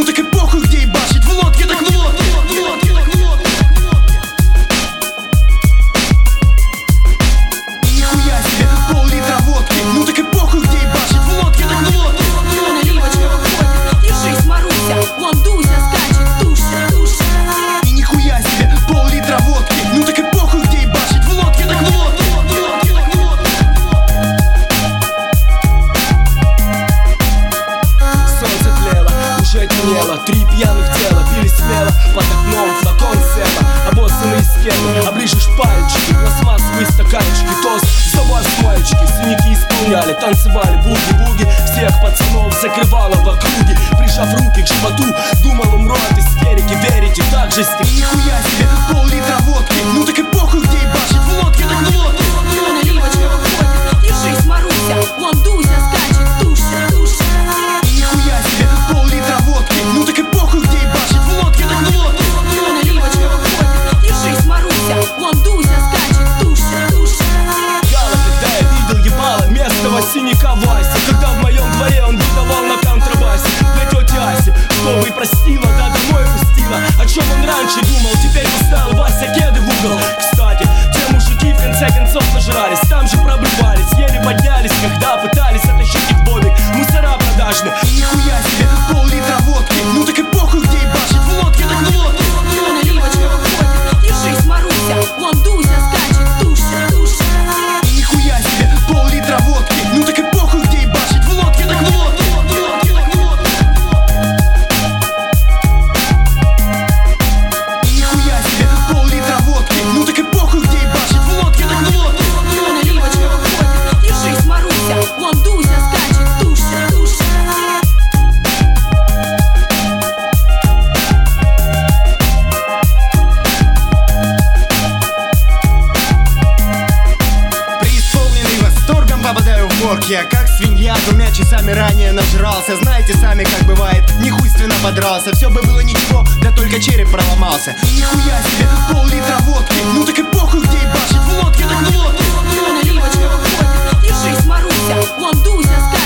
ну так и похуй, где ебашить. В лодке, так в лодке, в лодке, так в лодке. И нихуя себе, пол-литра водки, ну так и похуй, где ебашить. В лодке, так в лодке. Наливочка выходит, держись, Маруся, вон Дуся скачет, туша. И нихуя себе, пол-литра водки, ну так и похуй, где ебашить. В лодке, так в лодке, в лодке, так в лодке. Солнце тлело, уже темнело, три пьяных тела пили смело. Под окном флакон села, обоссанные стены, оближешь пальчики, пластмассовые стаканчики. Тост за вас, мальчики, синяки исполняли, танцевали буги-буги. Всех пацанов закрывало в округе, прижав руки к животу, думал, умру от истерики. Верите, так же стих. И нихуя себе, пол-литра водки, ну так и похуй, где ебашить. В лодке, так в лодке. Наливочка выходит, держись, Маруся, вон Дуся скачет, туша. И нихуя себе, пол-литра водки, ну так и похуй, где ебашить. В лодке, так в лодке. Наливочка выходит, держись, Маруся, вон Дуся скачет, туша. Гала, когда я видел ебало местного синяка Вася, когда в моем дворе он выдавал на контрабасе для тети Аси, чтобы и простила, да домой пустила. О чем он раньше думал, теперь поставил Вася кеды в угол. Кстати, те мужики в конце концов нажрались, там же проблевались, еле поднялись, когда пытались оттащить их в бобик. Мусора продажные. И нихуя себе, пол-литра водки, ну так и похуй, где ебашить. В лодке, так в лодке. Наливочка выходит, держись, Маруся, вон Дуся скачет, туша. И нихуя себе, пол-литра водки, ну так и похуй, где ебашить. В лодке, так в лодке. В лодке, так в лодке. И нихуя себе, пол-литра водки, ну так и похуй, где ебашить. В лодке, так в лодке. Наливочка выходит, держись, Маруся, вон Дуся скачет, туша. Преисполненный восторгом попадаю в морг. Я как свинья 2 часами ранее нажрался. Знаете сами, как бывает, нехуйственно подрался. Все бы было ничего, да только череп проломался. И нихуя себе, пол-литра водки, ну так и похуй, где ебашить. В лодке, так в лодке. Наливочка выходит, держись, Маруся, вон Дуся скачет.